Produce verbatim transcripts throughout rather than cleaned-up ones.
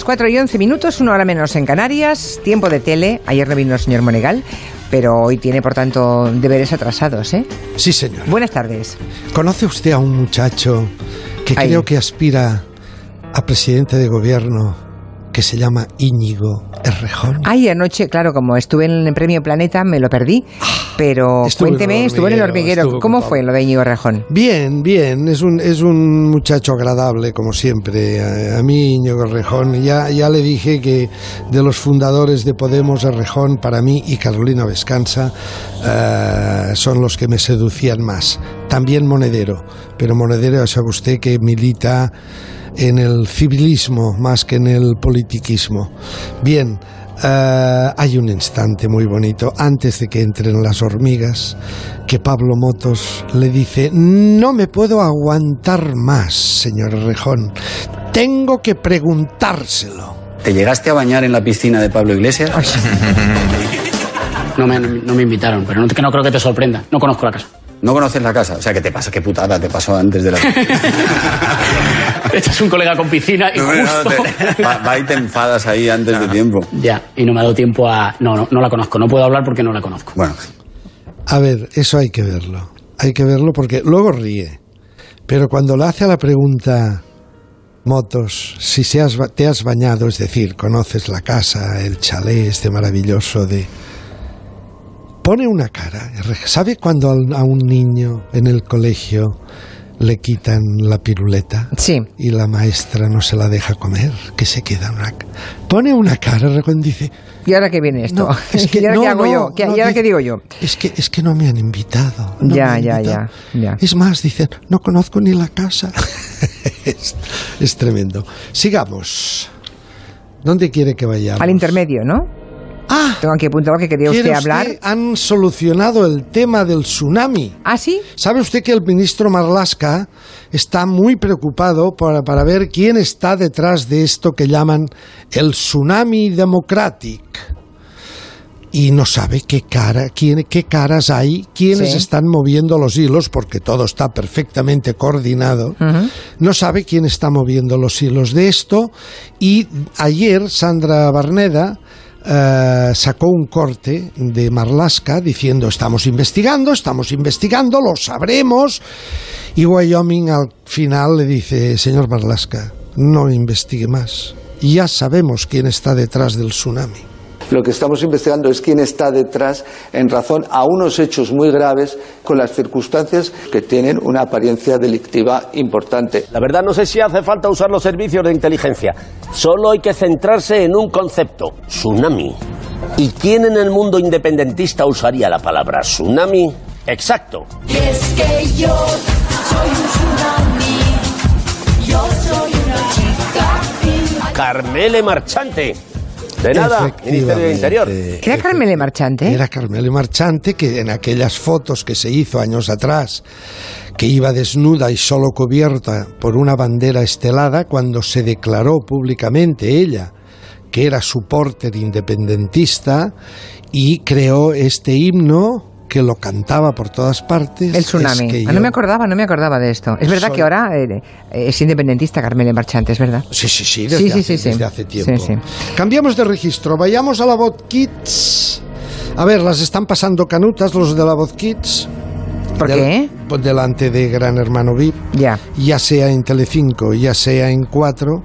cuatro y once minutos, una hora menos en Canarias, tiempo de tele. Ayer no vino el señor Monegal, pero hoy tiene, por tanto, deberes atrasados, ¿eh? Sí, señor. Buenas tardes. ¿Conoce usted a un muchacho que Ahí. creo que aspira a presidente de gobierno, que se llama Íñigo Errejón? Ay, anoche, claro, como estuve en el Premio Planeta, me lo perdí. Pero estuve cuénteme, estuvo en el hormiguero. ¿Cómo fue lo de Íñigo Errejón? Bien, bien. Es un, es un muchacho agradable, como siempre. A, a mí, Íñigo Errejón, ya, ya le dije que de los fundadores de Podemos, Errejón, para mí, y Carolina Vescanza, uh, son los que me seducían más. También Monedero. Pero Monedero, ya sabe usted que milita en el civilismo más que en el politiquismo. Bien, uh, hay un instante muy bonito antes de que entren las hormigas que Pablo Motos le dice: no me puedo aguantar más, señor Errejón, tengo que preguntárselo. ¿Te llegaste a bañar en la piscina de Pablo Iglesias? No me, no me invitaron, pero no, que no creo que te sorprenda, no conozco la casa. ¿No conoces la casa? O sea, ¿qué te pasa? ¿Qué putada te pasó antes de la...? Este es un colega con piscina y no, justo... No, te, va, va y te enfadas ahí antes no, de tiempo. Ya, y no me ha dado tiempo a... No, no, no la conozco, no puedo hablar porque no la conozco. Bueno. A ver, eso hay que verlo. Hay que verlo porque luego ríe. Pero cuando le hace a la pregunta, Motos, si se has, te has bañado, es decir, conoces la casa, el chalet este maravilloso de... Pone una cara. ¿Sabe cuando a un niño en el colegio le quitan la piruleta? Sí. Y la maestra no se la deja comer, que se queda una... Pone una cara y dice... ¿Y ahora qué viene esto? No, es que, ¿Y ahora no, qué hago no, yo? ¿Qué, no, ¿Y ahora qué digo yo? Es que, es que no me han invitado. No ya, han ya, invitado. ya, ya. Es más, dicen, no conozco ni la casa. es, es tremendo. Sigamos. ¿Dónde quiere que vayamos? Al intermedio, ¿no? Ah, tengo aquí apuntado que quería usted, usted hablar. Han solucionado el tema del tsunami. ¿Ah, sí? ¿Sabe usted que el ministro Marlaska está muy preocupado para, para ver quién está detrás de esto que llaman el tsunami democratic? Y no sabe qué cara, quién, qué caras hay, quiénes sí. están moviendo los hilos, porque todo está perfectamente coordinado. Uh-huh. No sabe quién está moviendo los hilos de esto. Y ayer Sandra Barneda Uh, sacó un corte de Marlaska diciendo: estamos investigando, estamos investigando, lo sabremos. Y Wyoming al final le dice: señor Marlaska, no investigue más, ya sabemos quién está detrás del tsunami. Lo que estamos investigando es quién está detrás en razón a unos hechos muy graves con las circunstancias que tienen una apariencia delictiva importante. La verdad, no sé si hace falta usar los servicios de inteligencia. Solo hay que centrarse en un concepto: tsunami. ¿Y quién en el mundo independentista usaría la palabra tsunami? Exacto. Es que yo soy un tsunami. Yo soy una chica. Carmele Marchante. De nada, Ministerio del Interior. ¿Era Carmele Marchante? Era Carmele Marchante, que en aquellas fotos que se hizo años atrás, que iba desnuda y solo cubierta por una bandera estelada, cuando se declaró públicamente ella que era supporter independentista y creó este himno que lo cantaba por todas partes. El tsunami. Es que yo... No me acordaba, no me acordaba de esto. Es verdad soy... que ahora eh, es independentista Carmele Marchante, ¿es verdad? Sí, sí, sí, desde, sí, hace, sí, sí, desde sí. hace tiempo. Sí, sí. Cambiamos de registro, vayamos a la Voz Kids. A ver, las están pasando canutas los de la Voz Kids. ¿Por del, qué? Pues delante de Gran Hermano V I P. Ya. Ya sea en Telecinco, ya sea en cuatro,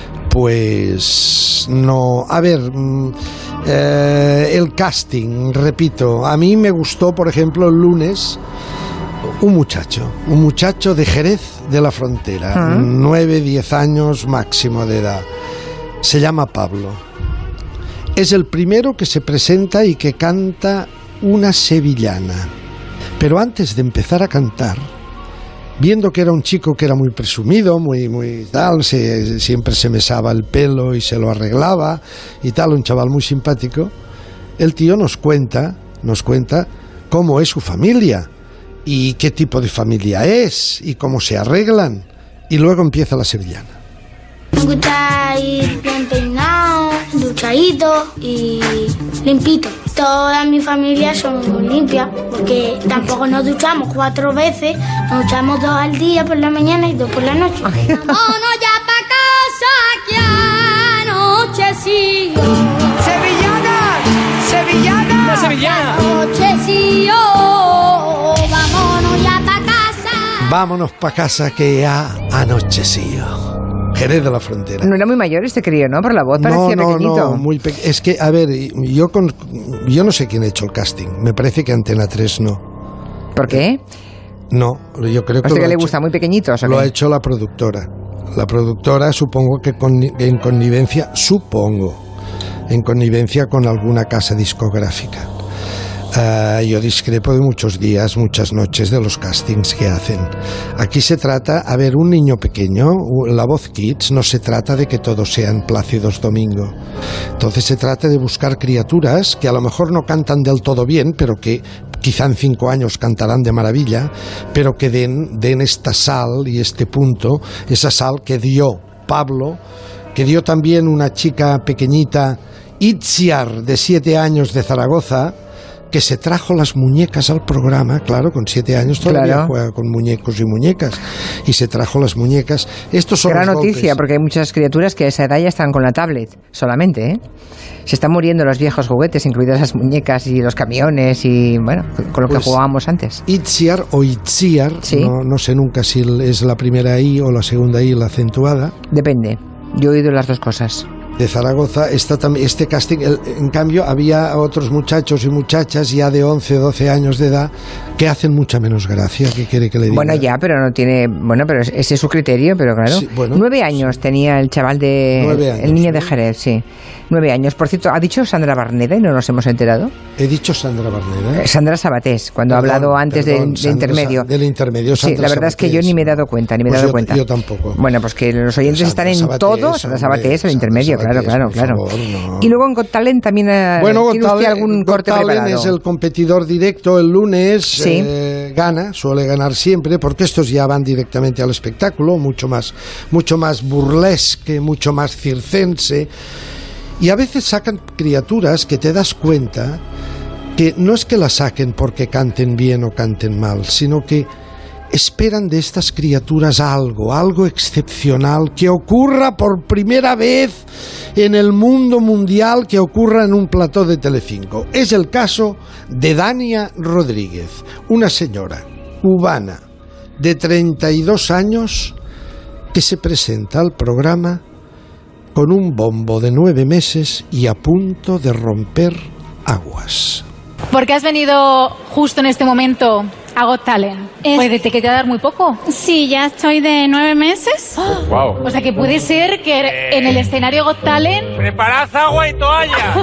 pues no... A ver... Eh, el casting, repito, a mí me gustó, por ejemplo, el lunes, un muchacho, un muchacho de Jerez de la Frontera, uh-huh. nueve, diez años máximo de edad. Se llama Pablo. Es el primero que se presenta y que canta una sevillana. Pero antes de empezar a cantar, viendo que era un chico que era muy presumido, muy muy tal, se, siempre se mesaba el pelo y se lo arreglaba y tal, un chaval muy simpático, el tío nos cuenta, nos cuenta cómo es su familia y qué tipo de familia es y cómo se arreglan, y luego empieza la sevillana. Me gusta ir bien peinado, duchadito y limpito. Toda mi familia son muy limpias, porque tampoco nos duchamos cuatro veces, nos duchamos dos al día por la mañana y dos por la noche. Vámonos ya pa' casa, que ya no vámonos pa' casa que ya anocheció. Jerez de la Frontera. No era muy mayor este crío, ¿no? Por la voz No, parecía no, pequeñito. no, muy pe- es que, a ver, yo con, yo no sé quién ha hecho el casting. Me parece que Antena tres no. ¿Por qué? No, yo creo ¿A que usted lo que ha le hecho- gusta muy pequeñitos o Lo qué? ha hecho la productora. La productora, supongo que con- en connivencia, supongo, en connivencia con alguna casa discográfica. Ah, yo discrepo de muchos días, muchas noches de los castings que hacen. Aquí se trata, a ver, un niño pequeño, u- La Voz Kids, no se trata de que todos sean Plácidos Domingo. Entonces se trata de buscar criaturas que a lo mejor no cantan del todo bien, pero que quizá en cinco años cantarán de maravilla, pero que den, den esta sal y este punto, esa sal que dio Pablo, que dio también una chica pequeñita, Itziar, de siete años, de Zaragoza, que se trajo las muñecas al programa, claro, con siete años todavía Claro. juega con muñecos y muñecas, y se trajo las muñecas. Estos son Gran los noticia, golpes. porque hay muchas criaturas que a esa edad ya están con la tablet solamente, ¿eh? Se están muriendo los viejos juguetes, incluidas las muñecas y los camiones y, bueno, con lo que Pues, jugábamos antes. Itziar o Itziar, Sí. no, no sé nunca si es la primera I o la segunda I la acentuada, Depende. Yo he oído las dos cosas. de Zaragoza. Está también este casting, el- en cambio había otros muchachos y muchachas ya de once o doce años de edad que hacen mucha menos gracia. ¿Qué quiere que le diga? Bueno, ya, pero no tiene... Bueno, pero ese es su criterio, pero claro. Sí, bueno, Nueve años tenía el chaval de... Nueve años, el niño de ¿no? Jerez, sí. Nueve años. Por cierto, ¿ha dicho Sandra Barneda y no nos hemos enterado? He dicho Sandra Barneda. Eh, Sandra Sabatés, cuando Perdón, ha hablado antes de- perdón, de, Sandra intermedio. Sa- del intermedio, Sí, Sandra la verdad es que yo Sabatés. ni me he dado cuenta, ni me he Pues dado yo- cuenta. yo tampoco. Bueno, pues que los oyentes Sandra están en Sabatés, todo. Sandra hombre, Sabatés, el Sandra intermedio, claro, Sabatés, claro, por claro. favor, no. Y luego en Got Talent también eh, Bueno, tiene Got usted Talent- algún Got corte Talent preparado. es el competidor directo el lunes, Sí. eh, gana, suele ganar siempre, porque estos ya van directamente al espectáculo, mucho más, mucho más burlesque, mucho más circense, y a veces sacan criaturas que te das cuenta que no es que las saquen porque canten bien o canten mal, sino que esperan de estas criaturas algo, algo excepcional, que ocurra por primera vez en el mundo mundial, que ocurra en un plató de Telecinco. Es el caso de Dania Rodríguez, una señora cubana de treinta y dos años que se presenta al programa con un bombo de nueve meses y a punto de romper aguas. ¿Por qué has venido justo en este momento a Got Talent? Es- Pues te queda muy poco. Sí, ya estoy de nueve meses. O sea que puede ser que en el escenario Got Talent, ¡Preparad agua y toalla!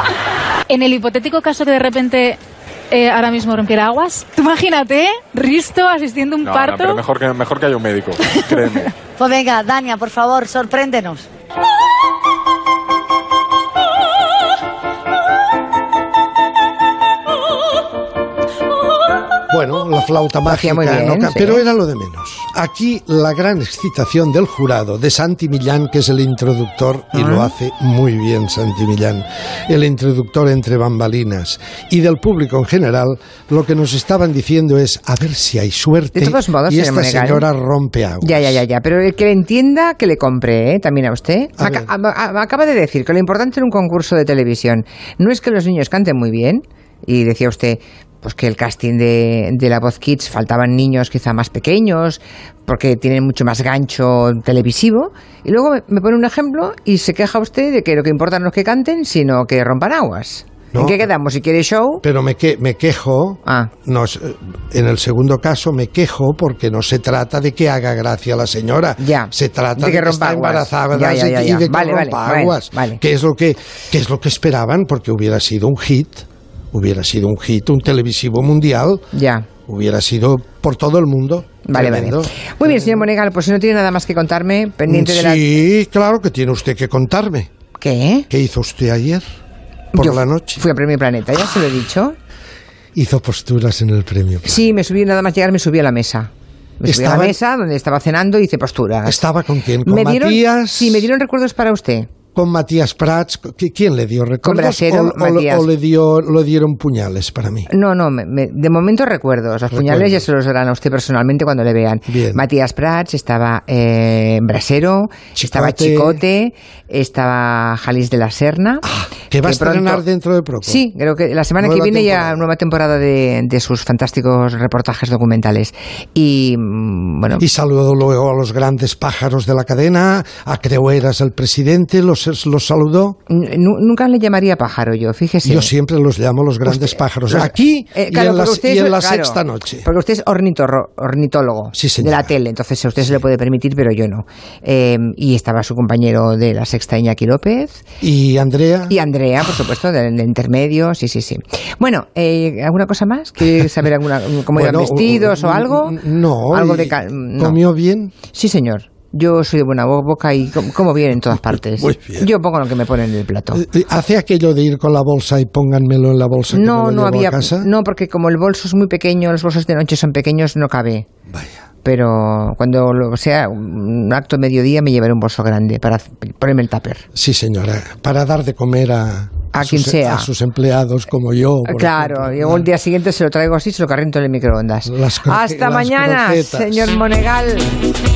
en el hipotético caso que de repente eh, ahora mismo rompiera aguas, tú imagínate, ¿eh? Risto asistiendo a un No, parto. no, pero mejor que, mejor que haya un médico, créeme. Pues venga, Dania, por favor, sorpréndenos. Bueno, la flauta hacía mágica, muy bien, no ca- sí. pero era lo de menos. Aquí la gran excitación del jurado, de Santi Millán, que es el introductor, y Ah. lo hace muy bien Santi Millán, el introductor entre bambalinas, y del público en general, lo que nos estaban diciendo es a ver si hay suerte De todos modos, y señor esta Monegal. señora rompe agua. Ya, ya, ya, ya. Pero el que le entienda, que le compre, ¿eh? También a usted. A Me aca- ver. a- me acaba de decir que lo importante en un concurso de televisión no es que los niños canten muy bien, y decía usted pues que el casting de, de La Voz Kids faltaban niños quizá más pequeños, porque tienen mucho más gancho televisivo, y luego me, me pone un ejemplo y se queja usted de que lo que importa no es que canten, sino que rompan aguas. No. ¿En qué quedamos? Si quiere show... Pero me, que, me quejo, Ah. no, es- en el segundo caso me quejo porque no se trata de que haga gracia la señora, Ya. se trata De de que que, rompa está aguas. embarazada Ya, ya, ya, y ya. de que Vale, vale, rompa vale, aguas, vale. que es lo que, que es lo que esperaban, porque hubiera sido un hit, hubiera sido un hit, un televisivo mundial, Ya. hubiera sido por todo el mundo. Vale, Tremendo. vale. Muy bien, señor Monegal, pues si no tiene nada más que contarme, pendiente de la... Sí, claro que tiene usted que contarme. ¿Qué? ¿Qué hizo usted ayer por Yo la noche? Fui a Premio Planeta, ya se lo he dicho. Hizo posturas en el premio. Sí, me subí, nada más llegar me subí a la mesa. Me subí a la Estaba- mesa donde estaba cenando y hice posturas. ¿Estaba con quién? ¿Con me dieron, Matías? Sí, me dieron recuerdos para usted. Con Matías Prats. ¿Qui- ¿Quién le dio recuerdos? Brasero, o, o- Matías. o le dio, lo dieron puñales para mí. No, no, me- me- de momento recuerdos. Los puñales ya se los darán a usted personalmente cuando le vean. Bien. Matías Prats, estaba eh, Brasero, estaba Chicote, estaba Jalis de la Serna. Que va a estrenar pronto, dentro de poco. Sí, creo que la semana Nueva que viene temporada. ya nueva temporada de, de sus fantásticos reportajes documentales. Y mm, bueno. Y saludó luego a los grandes pájaros de la cadena, a Creueras, el presidente, los, los saludó. n- nunca le llamaría pájaro yo, fíjese. Yo siempre los llamo los grandes pájaros. los- Aquí eh, y claro, en la, porque usted y en es- la claro, sexta noche. Porque usted es ornitorro- ornitólogo Sí, de señora. la tele, entonces a usted se le puede permitir, pero yo no. Eh, y estaba su compañero de la sexta, Iñaki López. Y Andrea. Y Andrea, por supuesto, del de intermedio, sí, sí, sí. Bueno, eh, ¿alguna cosa más? ¿Quieres saber alguna, cómo Bueno, iban vestidos o algo? No. ¿Algo y de ca- no. ¿Comió bien? Sí, señor. Yo soy de buena bo- boca y com- como bien en todas partes. Muy bien. Yo pongo lo que me ponen en el plato. Eh, ¿Hace aquello de ir con la bolsa y pónganmelo en la bolsa que No, me lo no llevo había. a casa? No, porque como el bolso es muy pequeño, los bolsos de noche son pequeños, no cabe. Vaya. Pero cuando lo- sea un acto de mediodía me llevaré un bolso grande para ponerme el tupper. Sí, señora. Para dar de comer a, A quien sus, sea. a sus empleados como yo. por Claro, ejemplo. y luego el día siguiente se lo traigo así, se lo cariento en el microondas. Las croque- Hasta las mañana, croquetas. señor Monegal.